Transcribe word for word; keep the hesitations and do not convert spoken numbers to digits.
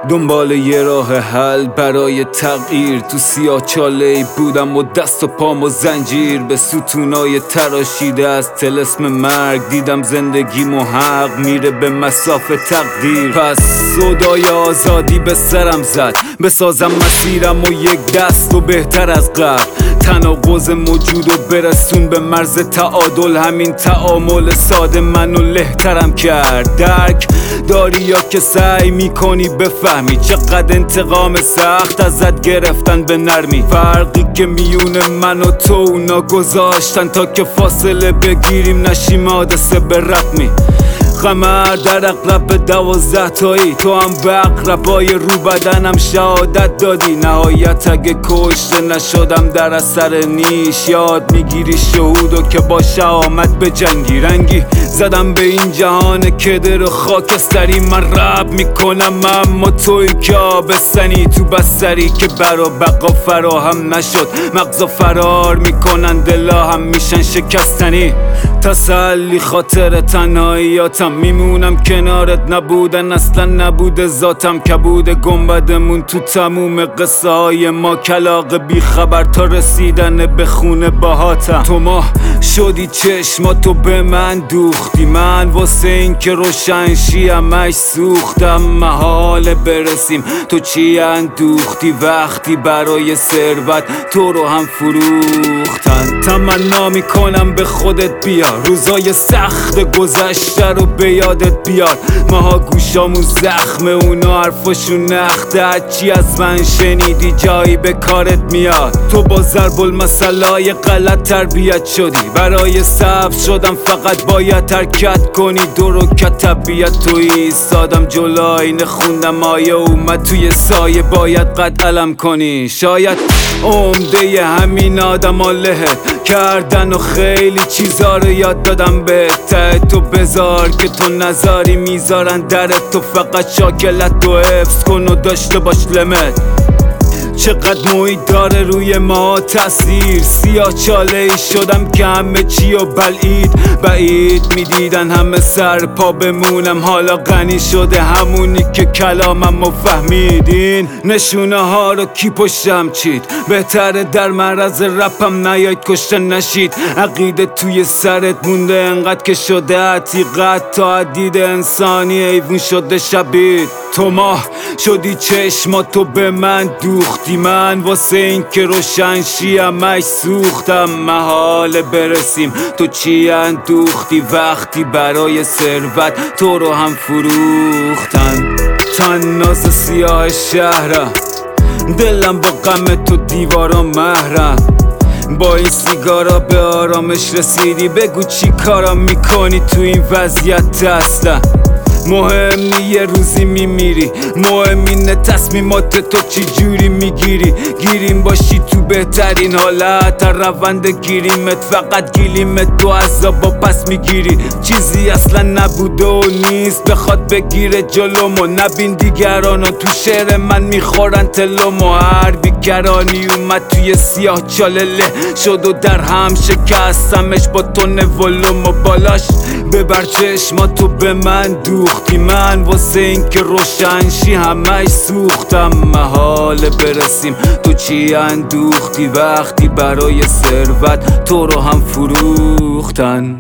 دنبال یه راه حل برای تغییر، تو سیاه چاله‌ای بودم و دست و پام و زنجیر به ستونای تراشیده از طلسم مرگ. دیدم زندگی محق میره به مسافه تقدیر، پس صدای آزادی به سرم زد بسازم مسیرم و یک دست و بهتر از قبل. تناقض موجود و برسون به مرز تعادل، همین تعامل ساده منو لهترم کرد. درک داری یا که سعی میکنی بفهمی چقدر انتقام سخت ازت گرفتن به نرمی؟ فرقی که میون من و تو اونا گذاشتن تا که فاصله بگیریم نشیم حادثه به رقمی. قمر در اقرب به دوازده تایی، تو هم به اقربای رو بدنم شهادت دادی. نهایت اگه کشته نشدم در اثر نیش، یاد میگیری شهودو که با شهامت به جنگی. رنگی زدم به این جهان کدر و خاکستری، من رب میکنم اما توی که آبستنی تو بستری که برا بقا فراهم نشد. مغزا فرار میکنن دلا هم میشن شکستنی. تسلی خاطر تنهاییاتم، میمونم کنارت، نبودن اصلا نبوده ذاتم. کبود گنبدمون تو تموم قصه های ما، کلاغ بی خبر تا رسیدن به خونه باهاتم. تو ماه شدی چشماتو به من دوختی، من واسه این که روشن شیمش سوختم. محاله برسیم تو چی اندوختی وقتی برای ثروت تو رو هم فروختن. تمنا میکنم به خودت بیا، روزای سخت گذشته رو به یادت بیار. ماها گوشامون زخمه اونا حرفاشون نخته، هرچی از من شنیدی جایی به کارت میاد. تو با ضرب المثلای غلط تربیت شدی، برای سبز شدم فقط باید حرکت کنی. دو رکعت طبیعت تو ایستادم جلوی نخوندم آیه اومد توی سایه باید قد علم کنی. شاید عمده همین آدم ها لهت کردن و خیلی چیزا رو یاد دادم بهت. ته تو بذار که تو نذاری میذارن درت، تو فقط شاکلت تو حفظ کن و داشته باش لمت. چقدر محیط داره روی ما تاثیر، سیاه چاله ای شدم که همه چی و بلعید بعید میدیدن همه سر پا بمونم. حالا غنی شده همونی که کلامم و فهمیدین. نشونه ها رو کی پشتم چید، بهتره در معرض رپم نیاید کشته نشید. عقیده توی سرت مونده انقدر که شده حقیقت، تا حدید انسانی ایوون شده شبید. تو ماه شدی چشماتو به من دوختی، من واسه این که روشن شیمش سوختم. محاله برسیم تو چی اندوختی وقتی برای ثروت تو رو هم فروختن. تناز سیاه شهرم، دلم با غم تو دیوارا محرم. با این سیگارا به آرامش رسیدی، بگو چی کارا میکنی تو این وضعیت هستم. مهم نی یه روزی میمیری، مهم اینه تصمیمات تو چی جوری میگیری. گیریم باشی تو بهترین حالت، هر روند گیریمت فقط گیلیمت تو عذابا پس میگیری. چیزی اصلا نبوده و نیست بخواد بگیره جلومو، نبین دیگرانو تو شعر من میخورن تلومو. هر بیکرانی اومد توی سیاه چاله له شد و در هم شکستمش با تون ولوم و بالاش ببر چشماتو به من دوختی، من واسه این که روشن شی همش سوختم. محاله برسیم تو چی اندوختی وقتی برای ثروت تو رو هم فروختن.